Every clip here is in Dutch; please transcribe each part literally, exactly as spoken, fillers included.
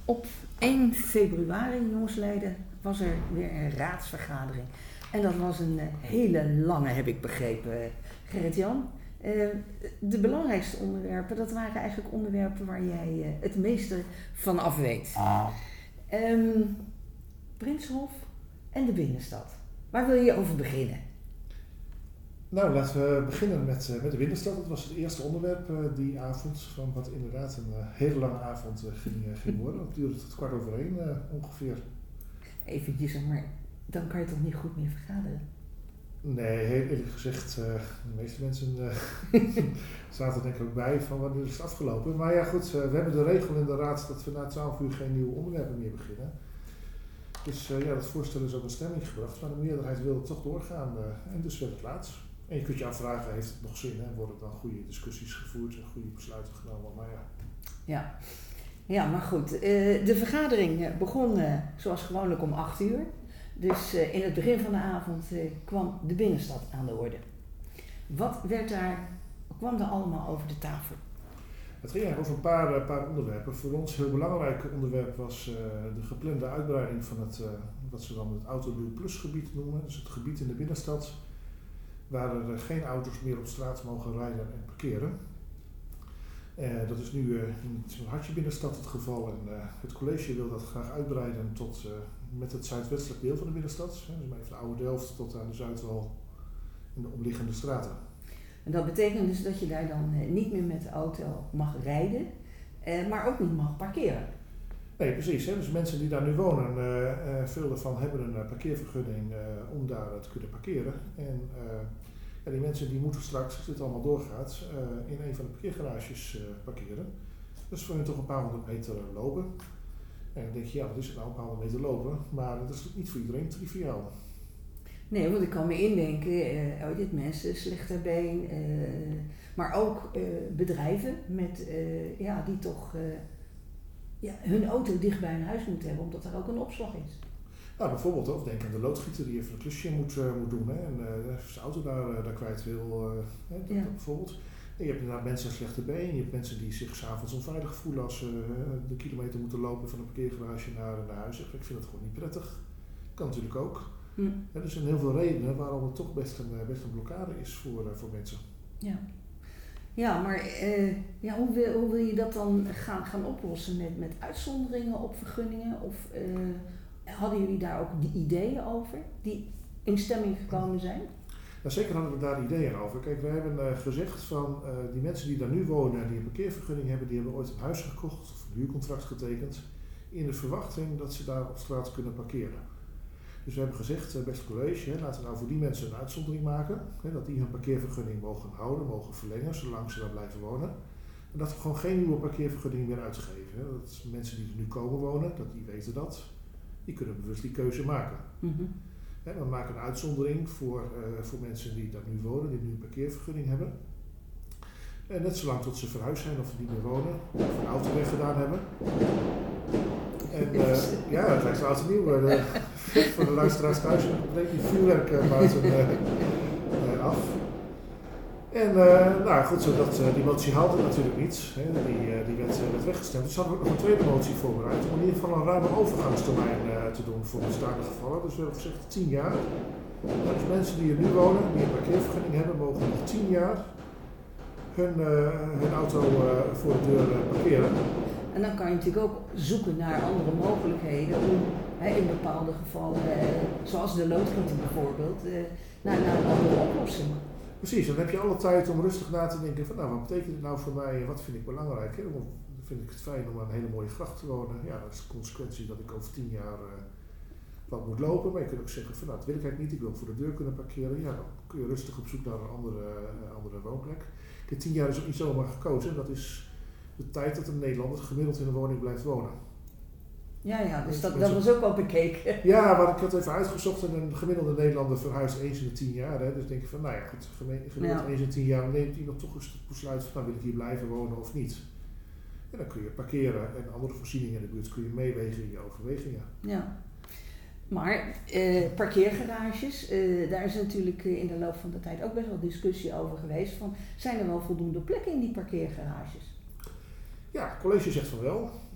Op één februari, jongsleden, was er weer een raadsvergadering. En dat was een uh, hele lange, heb ik begrepen, uh, Gerrit-Jan. Uh, de belangrijkste onderwerpen, dat waren eigenlijk onderwerpen waar jij uh, het meeste van af weet. Ah. Um, Prinshof en de binnenstad. Waar wil je over beginnen? Nou, laten we beginnen met, uh, met de binnenstad. Dat was het eerste onderwerp uh, die avond, van wat inderdaad een uh, hele lange avond uh, ging, uh, ging worden. Dat duurde tot kwart over één uh, ongeveer. Eventjes, maar dan kan je toch niet goed meer vergaderen? Nee, heel eerlijk gezegd, uh, de meeste mensen uh, zaten er denk ik ook bij van wanneer is het afgelopen. Maar ja goed, uh, we hebben de regel in de raad dat we na twaalf uur geen nieuwe onderwerpen meer beginnen. Dus uh, ja, dat voorstel is ook in stemming gebracht, maar de meerderheid wilde toch doorgaan uh, en dus werd het laat. En je kunt je afvragen, heeft het nog zin en worden dan goede discussies gevoerd en goede besluiten genomen, maar ja. Ja, ja maar goed, uh, de vergadering begon uh, zoals gewoonlijk om acht uur. Dus uh, in het begin van de avond uh, kwam de binnenstad aan de orde. Wat werd daar, kwam er allemaal over de tafel? Het ging eigenlijk over een paar, uh, paar onderwerpen. Voor ons een heel belangrijk onderwerp was uh, de geplande uitbreiding van het, uh, wat ze dan het Autoduw Plus gebied noemen. Dus het gebied in de binnenstad waar er uh, geen auto's meer op straat mogen rijden en parkeren. Uh, dat is nu uh, in het Hartje binnenstad het geval en uh, het college wil dat graag uitbreiden tot uh, met het zuidwestelijk deel van de binnenstad. Dus van de Oude Delft tot aan de Zuidwal en de omliggende straten. En dat betekent dus dat je daar dan uh, niet meer met de auto mag rijden, uh, maar ook niet mag parkeren. Nee, precies. Hè? Dus mensen die daar nu wonen, uh, uh, veel daarvan hebben een uh, parkeervergunning uh, om daar uh, te kunnen parkeren. En uh, ja, die mensen die moeten straks, als dit allemaal doorgaat, uh, in een van de parkeergarages uh, parkeren. Dat is voor hen toch een paar honderd meter uh, lopen. En dan denk je, ja, wat is het nou, een paar honderd meter lopen? Maar dat is niet voor iedereen triviaal. Nee, want ik kan me indenken, uh, oh, dit mensen, Slechterbeen, uh, maar ook uh, bedrijven met, uh, ja, die toch uh, ja, hun auto dicht bij hun huis moeten hebben, omdat er ook een opslag is. Nou, bijvoorbeeld, of denk aan de loodgieter die even een klusje moet, uh, moet doen hè, en uh, zijn auto daar, uh, daar kwijt wil, uh, hè, dat, ja. dat bijvoorbeeld. En je hebt inderdaad mensen met slechte been, je hebt mensen die zich 's avonds onveilig voelen als ze uh, de kilometer moeten lopen van een parkeergarage naar, naar huis. Ik vind het gewoon niet prettig. Kan natuurlijk ook. Hm. Ja, er zijn heel veel redenen waarom het toch best een, best een blokkade is voor, uh, voor mensen. Ja, ja maar uh, ja, hoe, wil, hoe wil je dat dan gaan, gaan oplossen met, met uitzonderingen op vergunningen? Of uh, hadden jullie daar ook die ideeën over die in stemming gekomen zijn? Nou, zeker hadden we daar ideeën over. Kijk, we hebben uh, gezegd van uh, die mensen die daar nu wonen en die een parkeervergunning hebben, die hebben ooit een huis gekocht of een huurcontract getekend in de verwachting dat ze daar op straat kunnen parkeren. Dus we hebben gezegd, uh, beste college, hè, laten we nou voor die mensen een uitzondering maken. Hè, dat die hun parkeervergunning mogen houden, mogen verlengen, zolang ze daar blijven wonen. En dat we gewoon geen nieuwe parkeervergunning meer uitgeven. Hè. Dat mensen die er nu komen wonen, dat die weten dat, die kunnen bewust die keuze maken. Mm-hmm. Hè, we maken een uitzondering voor, uh, voor mensen die daar nu wonen, die nu een parkeervergunning hebben. En net zolang tot ze verhuisd zijn of niet meer wonen, of een auto weggedaan hebben. En uh, ja, het lijkt wel oud en nieuw. Uh, voor de luisteraars thuis breekt die vuurwerk uh, buiten uh, uh, af. En uh, nou goed, zodat, uh, die motie haalde natuurlijk niet. Hè, die, uh, die werd, uh, werd weggestemd. Dus hadden we ook nog een tweede motie voorbereid om in ieder geval een ruime overgangstermijn uh, te doen voor bestaande gevallen. Dus we hebben gezegd tien jaar. Dus mensen die er nu wonen, die een parkeervergunning hebben, mogen nog tien jaar hun, uh, hun auto uh, voor de deur uh, parkeren. En dan kan je natuurlijk ook zoeken naar andere mogelijkheden om hè, in bepaalde gevallen, eh, zoals de loodgieter bijvoorbeeld, eh, naar, naar een andere oplossing. Precies, dan heb je alle tijd om rustig na te denken van nou, wat betekent dit nou voor mij en wat vind ik belangrijk? Hè? Dan vind ik het fijn om aan een hele mooie gracht te wonen. Ja, dat is de consequentie dat ik over tien jaar uh, wat moet lopen. Maar je kunt ook zeggen van nou, dat wil ik eigenlijk niet, ik wil voor de deur kunnen parkeren. Ja, dan kun je rustig op zoek naar een andere, uh, andere woonplek. Kijk, tien jaar is ook niet zomaar gekozen. Dat is de tijd dat een Nederlander gemiddeld in een woning blijft wonen. Ja, ja, dus dat, dat was ook wel bekeken. Ja, maar ik had even uitgezocht en een gemiddelde Nederlander verhuist eens in de tien jaar. Hè. Dus denk je van, nou ja, goed, gemiddeld ja. eens in de tien jaar neemt iemand toch eens het besluit van, nou wil ik hier blijven wonen of niet. En dan kun je parkeren en andere voorzieningen in de buurt kun je meewegen in je overwegingen. Ja, maar eh, parkeergarages, eh, daar is natuurlijk in de loop van de tijd ook best wel discussie over geweest van, zijn er wel voldoende plekken in die parkeergarages? Ja, het college zegt van wel.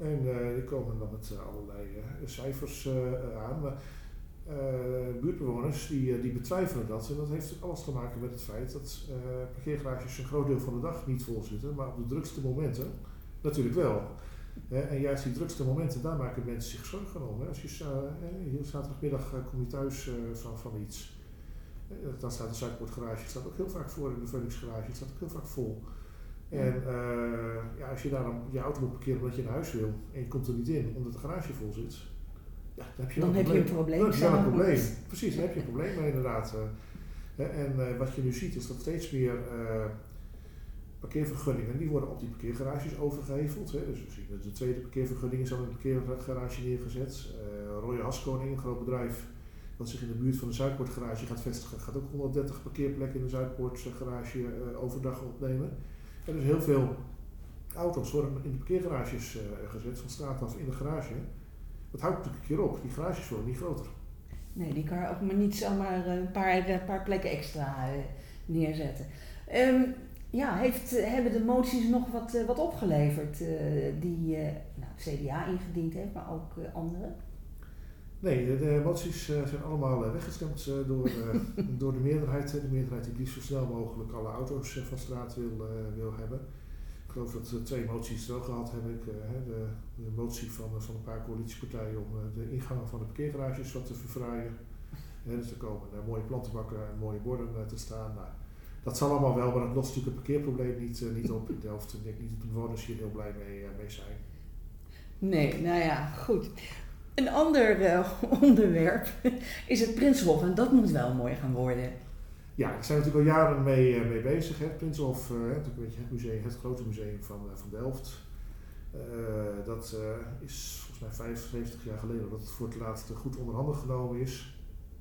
En uh, die komen dan met uh, allerlei uh, cijfers uh, aan. Maar uh, buurtbewoners die, uh, die betwijfelen dat. En dat heeft alles te maken met het feit dat uh, parkeergarages een groot deel van de dag niet vol zitten. Maar op de drukste momenten natuurlijk wel. He, en juist die drukste momenten, daar maken mensen zich zorgen om. He. Als je uh, hier zaterdagmiddag uh, kom je thuis uh, van, van iets. Uh, dan staat de Zuidpoortgarage, staat ook heel vaak voor. In de Phoenixgarage staat ook heel vaak vol. En uh, ja, als je daar dan je auto moet parkeren omdat je naar huis wil en je komt er niet in omdat de garage vol zit, ja, dan heb je, dan een, heb probleem. je een probleem. Dan heb je wel een probleem. Precies, dan heb je een probleem mee inderdaad. Uh, en uh, wat je nu ziet is dat steeds meer uh, parkeervergunningen, die worden op die parkeergarages overgeheveld. Hè. Dus we zien dat de tweede parkeervergunning is al in een parkeergarage neergezet. Uh, Roy Haskoning, een groot bedrijf dat zich in de buurt van de Zuidpoortgarage gaat vestigen, gaat ook honderddertig parkeerplekken in de Zuidpoortgarage uh, overdag opnemen. En dus heel veel auto's worden in de parkeergarages uh, gezet, van straat af in de garage. Dat houdt natuurlijk een keer op, die garages worden niet groter. Nee, die kan ook maar niet zomaar een paar, een paar plekken extra uh, neerzetten. Um, ja, heeft, uh, hebben de moties nog wat, uh, wat opgeleverd uh, die uh, nou, het C D A ingediend heeft, maar ook uh, anderen? Nee, de, de moties uh, zijn allemaal uh, weggestemd uh, door, uh, door de meerderheid. De meerderheid die liefst zo snel mogelijk alle auto's uh, van straat wil, uh, wil hebben. Ik geloof dat we twee moties wel gehad heb ik. Uh, de, de motie van, uh, van een paar coalitiepartijen om uh, de ingangen van de parkeergarages wat te verfraaien. Uh, dus er komen uh, mooie plantenbakken en mooie borden uh, te staan. Nou, dat zal allemaal wel, maar dat lost natuurlijk het parkeerprobleem niet, uh, niet op in Delft. Ik denk niet dat de bewoners hier heel blij mee, uh, mee zijn. Nee, nou ja, goed. Een ander uh, onderwerp is het Prinsenhof en dat moet wel mooi gaan worden. Ja, daar zijn we natuurlijk al jaren mee, uh, mee bezig. Hè. Het Prinsenhof, uh, het, het, museum, het grote museum van, uh, van Delft. Uh, dat uh, is volgens mij vijfenzeventig jaar geleden dat het voor het laatst goed onder handen genomen is.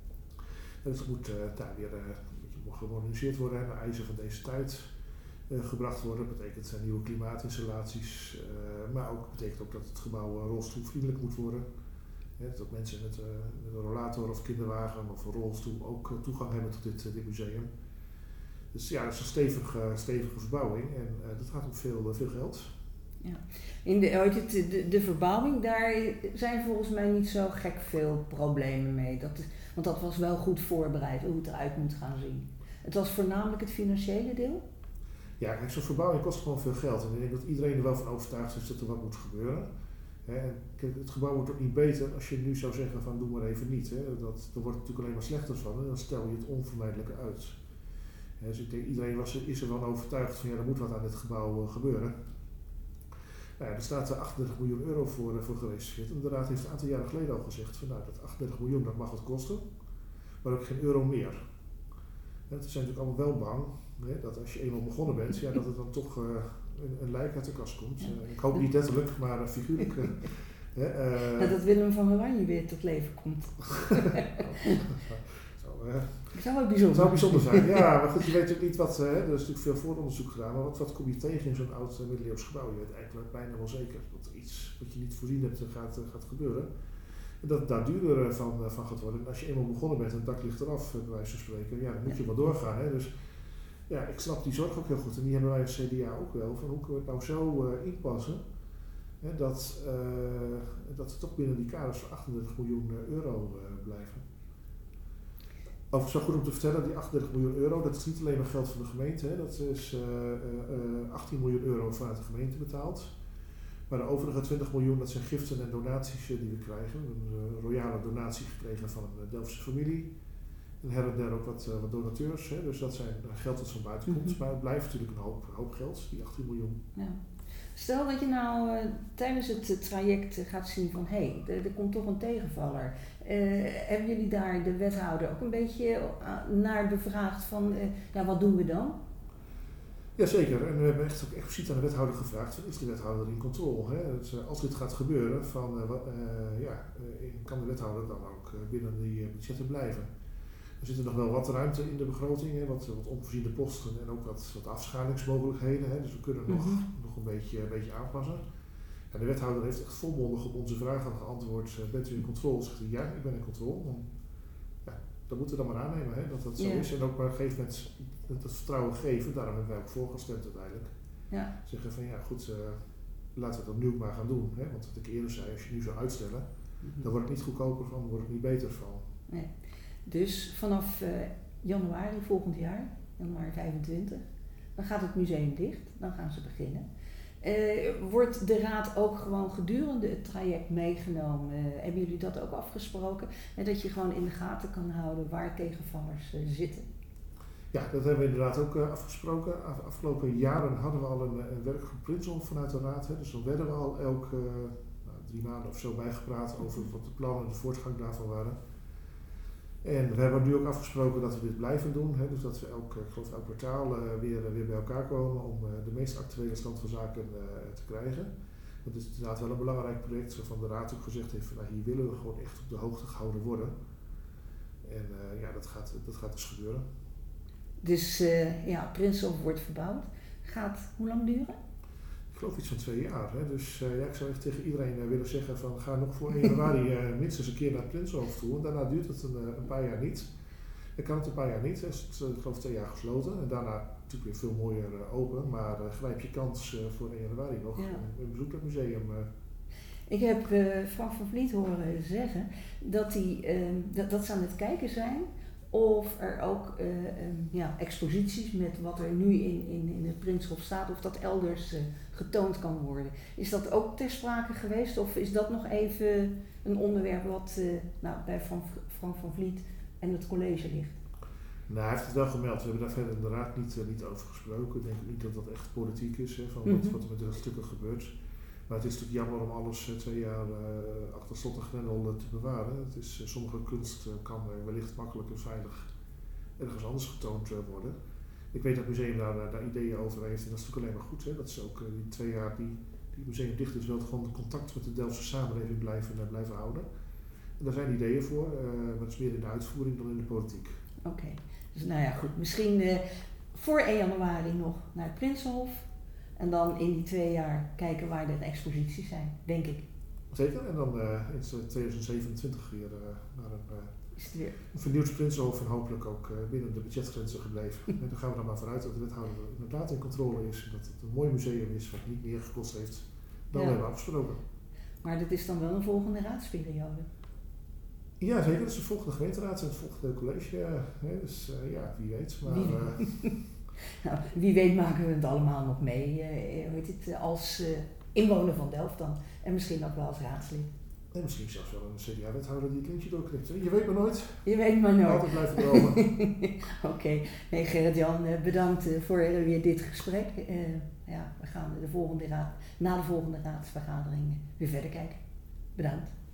En het moet uh, daar weer uh, een beetje gemoderniseerd worden, hè, naar eisen van deze tijd uh, gebracht worden. Dat betekent uh, nieuwe klimaatinstallaties, uh, maar ook betekent ook dat het gebouw uh, rolstoelvriendelijk moet worden. Ja, dat mensen met, uh, met een rollator of kinderwagen of een rolstoel ook uh, toegang hebben tot dit, uh, dit museum. Dus ja, dat is een stevige, stevige verbouwing en uh, dat gaat om veel, uh, veel geld. Ja. In de, de, de, de verbouwing, daar zijn volgens mij niet zo gek veel problemen mee. Dat, want dat was wel goed voorbereid hoe het eruit moet gaan zien. Het was voornamelijk het financiële deel? Ja, kijk, zo'n verbouwing kost gewoon veel geld. En ik denk dat iedereen er wel van overtuigd is dat er wat moet gebeuren. He, kijk, het gebouw wordt ook niet beter als je nu zou zeggen van doe maar even niet. He. Dat, daar wordt het natuurlijk alleen maar slechter van en dan stel je het onvermijdelijk uit. He, dus ik denk iedereen was, is er wel overtuigd van ja, er moet wat aan dit gebouw uh, gebeuren. Nou ja, er staat er achtendertig miljoen euro voor, uh, voor gereserveerd. En de raad heeft een aantal jaren geleden al gezegd van nou, dat achtendertig miljoen dat mag het kosten, maar ook geen euro meer. En ze zijn natuurlijk allemaal wel bang he, dat als je eenmaal begonnen bent, ja, dat het dan toch uh, een, een lijk uit de kast komt. Uh, ik hoop niet letterlijk, maar uh, figuurlijk. Uh, uh, ja, dat Willem van Oranje weer tot leven komt. Zo, uh, dat zou wel bijzonder. zou bijzonder zijn, ja. Maar goed, je weet natuurlijk niet wat, uh, er is natuurlijk veel vooronderzoek gedaan, maar wat, wat kom je tegen in zo'n oud uh, middeleeuws gebouw? Je weet eigenlijk bijna wel zeker dat er iets wat je niet voorzien hebt gaat, uh, gaat gebeuren. En dat het daar duurder van, uh, van gaat worden. En als je eenmaal begonnen bent en het dak ligt eraf, uh, bij wijze van spreken, ja, dan moet je wel doorgaan. Hè. Dus ja, ik snap die zorg ook heel goed. En die hebben wij als C D A ook wel. Van hoe kunnen we het nou zo uh, inpassen hè, dat, uh, dat we toch binnen die kaders van achtendertig miljoen euro uh, blijven. Overigens wel goed om te vertellen, die achtendertig miljoen euro, dat is niet alleen maar geld van de gemeente. Hè. Dat is uh, uh, achttien miljoen euro vanuit de gemeente betaald. Maar de overige twintig miljoen, dat zijn giften en donaties uh, die we krijgen. We hebben een royale donatie gekregen van een Delftse familie. En her en der ook wat, uh, wat donateurs. Hè. Dus dat zijn geld dat van buiten komt. Mm-hmm. Maar het blijft natuurlijk een hoop, hoop geld, die achttien miljoen. Ja. Stel dat je nou uh, tijdens het uh, traject uh, gaat zien van hé, hey, er, er komt toch een tegenvaller. Uh, hebben jullie daar de wethouder ook een beetje uh, naar bevraagd van uh, ja, wat doen we dan? Jazeker, en we hebben echt ook expliciet aan de wethouder gevraagd, van, is de wethouder in controle? Hè? Dus, uh, als dit gaat gebeuren, van, uh, uh, ja, uh, kan de wethouder dan ook uh, binnen die uh, budgetten blijven? Er zit er nog wel wat ruimte in de begroting, hè? Wat, wat onvoorziene posten en ook wat, wat afschalingsmogelijkheden. Hè? Dus we kunnen mm-hmm. nog, nog een, beetje, een beetje aanpassen. En de wethouder heeft echt volmondig op onze vragen geantwoord, uh, bent u in controle? Zegt hij, ja, ik ben in controle. Dan, ja, dat moeten we dan maar aannemen, hè? Dat dat zo yeah. is. En ook maar op een gegeven moment dat vertrouwen geven, daarom hebben wij ook voorgestemd uiteindelijk. Ja. Zeggen van ja goed, uh, laten we dat nu maar gaan doen. Hè? Want wat ik eerder zei, als je nu zou uitstellen, Mhm. dan wordt het niet goedkoper van, dan wordt het niet beter van. Nee. Dus vanaf uh, januari volgend jaar, januari vijfentwintig, dan gaat het museum dicht, dan gaan ze beginnen. Uh, wordt de raad ook gewoon gedurende het traject meegenomen? Uh, hebben jullie dat ook afgesproken? En dat je gewoon in de gaten kan houden waar tegenvallers uh, zitten? Ja, dat hebben we inderdaad ook uh, afgesproken. Af, afgelopen jaren hadden we al een, een werkgroep Prinsenhof vanuit de raad. Hè. Dus dan werden we al elke uh, nou, drie maanden of zo bijgepraat over wat de plannen en de voortgang daarvan waren. En we hebben nu ook afgesproken dat we dit blijven doen. Hè. Dus dat we elk, ik geloof elk kwartaal uh, weer, uh, weer bij elkaar komen om uh, de meest actuele stand van zaken uh, te krijgen. Dat is inderdaad wel een belangrijk project waarvan de raad ook gezegd heeft van nou, hier willen we gewoon echt op de hoogte gehouden worden. En uh, ja, dat gaat, dat gaat dus gebeuren. Dus uh, ja, Prinsenhof wordt verbouwd. Gaat hoe lang duren? Ik geloof iets van twee jaar. Hè? Dus uh, ja, ik zou echt tegen iedereen uh, willen zeggen van ga nog voor één januari uh, minstens een keer naar het Prinsenhof toe. En daarna duurt het een, een paar jaar niet. Dan kan het een paar jaar niet. Het is uh, ik geloof twee jaar gesloten. En daarna natuurlijk weer veel mooier uh, open. Maar uh, grijp je kans uh, voor één januari nog ja. een bezoek naar het museum. Uh. Ik heb uh, Frank van Vliet horen zeggen dat, die, uh, dat, dat ze aan het kijken zijn of er ook uh, um, ja, exposities met wat er nu in, in, in het Prinsenhof staat, of dat elders uh, getoond kan worden. Is dat ook ter sprake geweest of is dat nog even een onderwerp wat uh, nou, bij Frank, Frank van Vliet en het college ligt? Nou, hij heeft het wel gemeld. We hebben daar verder in de raad niet, uh, niet over gesproken. Ik denk niet dat dat echt politiek is, hè, van mm-hmm. wat, wat er met de stukken gebeurt. Maar het is natuurlijk jammer om alles uh, twee jaar uh, achter slot en grendel uh, te bewaren. Het is, uh, sommige kunst uh, kan uh, wellicht makkelijk en veilig ergens anders getoond uh, worden. Ik weet dat het museum daar, uh, daar ideeën over heeft en dat is natuurlijk alleen maar goed. Hè? Dat ze ook uh, die twee jaar die, die het museum dicht is, wel gewoon de contact met de Delftse samenleving blijven, uh, blijven houden. En daar zijn ideeën voor, uh, maar dat is meer in de uitvoering dan in de politiek. Oké, okay. Dus nou ja goed, misschien uh, voor één januari nog naar het Prinsenhof. En dan in die twee jaar kijken waar de exposities zijn, denk ik. Zeker, en dan uh, in twintig zevenentwintig weer uh, naar een, uh, weer? een vernieuwd Prinsenhof en hopelijk ook uh, binnen de budgetgrenzen gebleven. En dan gaan we er maar vanuit dat de wethouder inderdaad in controle is en dat het een mooi museum is wat niet meer gekost heeft dan ja. we hebben afgesproken. Maar dat is dan wel een volgende raadsperiode? Ja, zeker. Dat is de volgende gemeenteraad en het volgende college. Uh, hè, dus uh, ja, wie weet. Maar, wie, uh, nou, wie weet maken we het allemaal nog mee, uh, weet het, als uh, inwoner van Delft dan. En misschien ook wel als raadslid. En misschien zelfs wel een C D A-wethouder die het lintje doorknipt. Je weet maar nooit. Je weet maar nooit. Altijd blijven dromen. Oké. Okay. Nee, Gerrit-Jan, uh, bedankt uh, voor uh, weer dit gesprek. Uh, ja, we gaan de volgende raad, na de volgende raadsvergadering weer verder kijken. Bedankt.